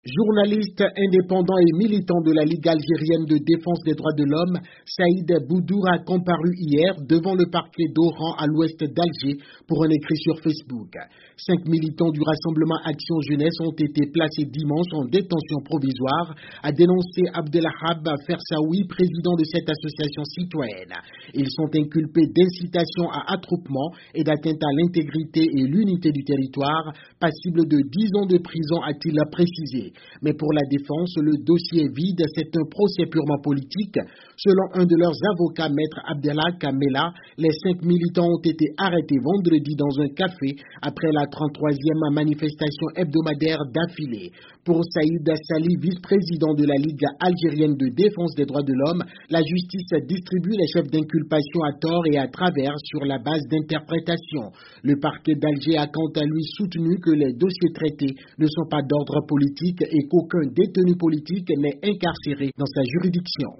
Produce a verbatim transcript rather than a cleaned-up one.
Journaliste indépendant et militant de la Ligue algérienne de défense des droits de l'homme, Saïd Boudour a comparu hier devant le parquet d'Oran à l'ouest d'Alger pour un écrit sur Facebook. Cinq militants du Rassemblement Action Jeunesse ont été placés dimanche en détention provisoire, a dénoncé Abdelahab Fersaoui, président de cette association citoyenne. Ils sont inculpés d'incitation à attroupement et d'atteinte à l'intégrité et l'unité du territoire, passible de dix ans de prison, a-t-il précisé. Mais pour la défense, le dossier est vide, c'est un procès purement politique. Selon un de leurs avocats, maître Abdellah Kamela, les cinq militants ont été arrêtés vendredi dans un café après la trente-troisième manifestation hebdomadaire d'affilée. Pour Saïd Sali, vice-président de la Ligue algérienne de défense des droits de l'homme, la justice distribue les chefs d'inculpation à tort et à travers sur la base d'interprétation. Le parquet d'Alger a quant à lui soutenu que les dossiers traités ne sont pas d'ordre politique et qu'aucun détenu politique n'est incarcéré dans sa juridiction.